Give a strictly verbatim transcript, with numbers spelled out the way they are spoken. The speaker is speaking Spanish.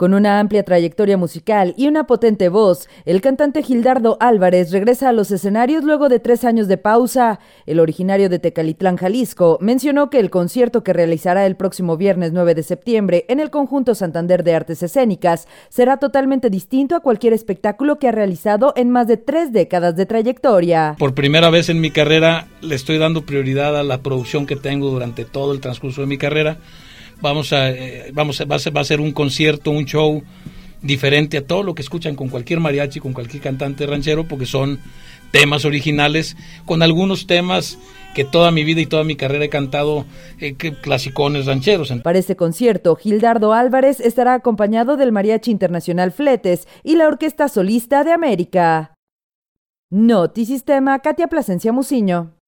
Con una amplia trayectoria musical y una potente voz, el cantante Gildardo Álvarez regresa a los escenarios luego de tres años de pausa. El originario de Tecalitlán, Jalisco, mencionó que el concierto que realizará el próximo viernes nueve de septiembre en el Conjunto Santander de Artes Escénicas será totalmente distinto a cualquier espectáculo que ha realizado en más de tres décadas de trayectoria. Por primera vez en mi carrera le estoy dando prioridad a la producción que tengo durante todo el transcurso de mi carrera. Vamos a, eh, vamos a, va a ser, va a ser un concierto, un show diferente a todo lo que escuchan con cualquier mariachi, con cualquier cantante ranchero, porque son temas originales, con algunos temas que toda mi vida y toda mi carrera he cantado, eh, que, clasicones rancheros. Para este concierto, Gildardo Álvarez estará acompañado del Mariachi Internacional Fletes y la Orquesta Solista de América. Notisistema, Katia Plasencia Muciño.